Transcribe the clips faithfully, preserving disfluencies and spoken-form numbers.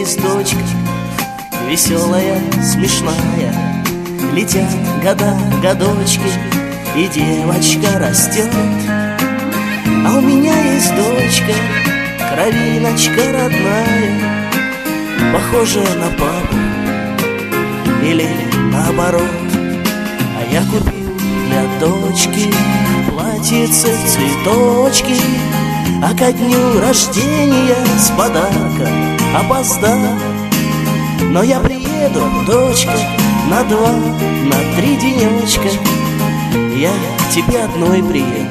есть дочка, веселая, смешная. Летят года, годочки, и девочка растет. А у меня есть дочка, кровиночка родная, похожая на папу или наоборот. А я купил для дочки платьице, цветочки, а ко дню рождения с подарком опоздал. Но я приеду, дочка, на два, на три денечка. Я к тебе одной приеду,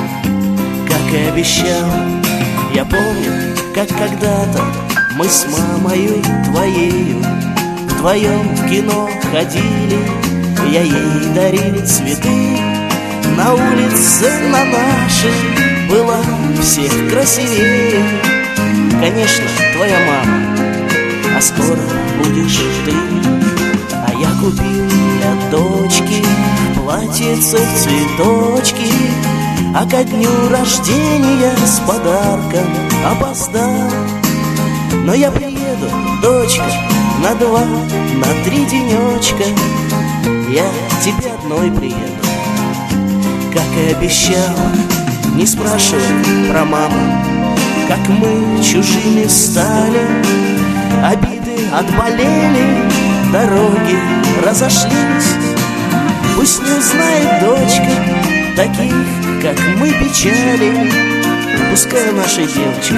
как и обещал. Я помню, как когда-то мы с мамою твоею вдвоем в кино ходили. Я ей дарил цветы. На улице на нашей была всех красивее. Конечно, твоя мама, а скоро будешь ты. А я купил для дочки платьице, цветочки, а ко дню рождения с подарком опоздал. Но я приеду, дочка, на два, на три денечка. Я к тебе одной приеду, как и обещал. Не спрашивай про маму, как мы чужими стали. Обиды отболели, дороги разошлись. Пусть не узнает дочка таких, как мы, печали. Пускай у нашей девочки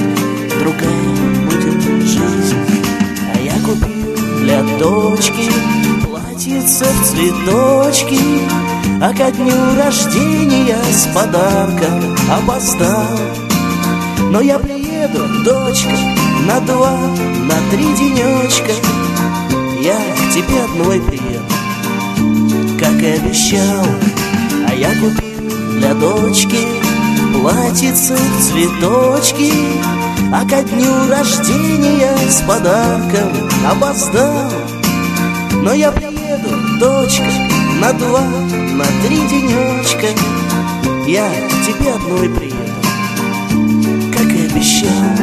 другая будет жизнь. А я купил для дочки платьице в цветочки, а ко дню рождения с подарком опоздал. Но я приеду, дочка, на два, на три денечка. Я к тебе одной приеду, как и обещал. А я купил для дочки платьице, цветочки, а ко дню рождения с подарком опоздал. Но я приеду, дочка, на два, на три денечка. Я к тебе одной приеду, как и обещал.